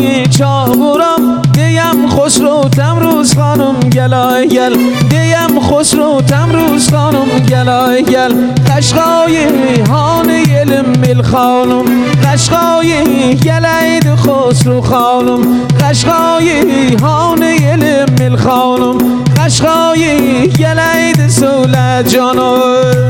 قشقای چاقورم دیم خسرو تمروز خانم گلای گل دیم خسرو تمروز خانم گلای گل قشقای هان یلم مل خانم قشقای گلید خسرو خانم قشقای هان یلم مل خانم قشقای گلید سولت جانم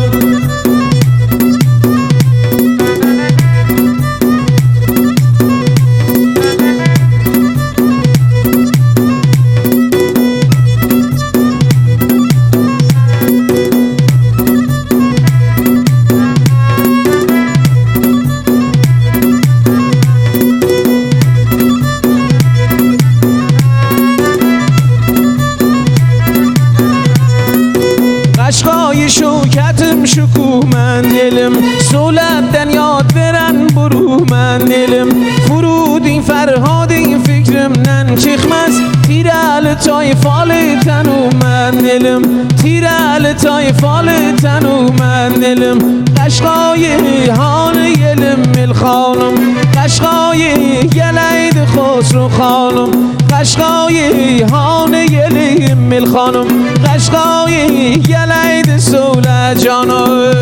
قشقای شوکتم شکوه من دلم سولت یاد برن برو من دلم فرودی فرهادی فکرم نن چخمز تیرال تای فال تنو من دلم تیرال تای فال تنو من دلم قشقای هان یلم مل خانم قشقای یلید خسرو خانم قشقای هان یلم مل خانم قشقای یلید سولت جانم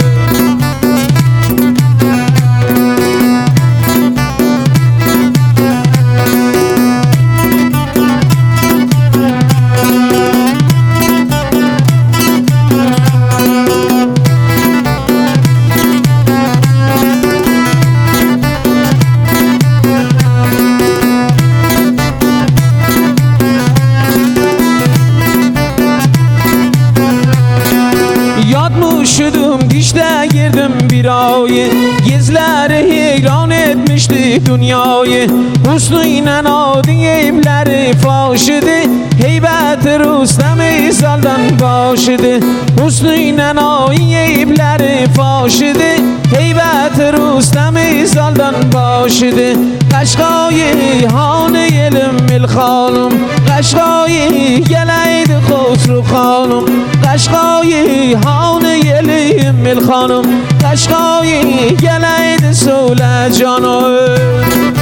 یاد شدم دیشته گردم بیرای گزلر حیران etmişti dünyayı Husnu nadi evleri faşidi Heybet Rüstem saldan başidi Husnu nadi evleri faşidi Heybet Rüstem saldan başidi Qashqai han yelim mil khanım Qashqai geleydi Xosru khanım Qashqai han yelim mil khanım Qashqai geleydi So'la canım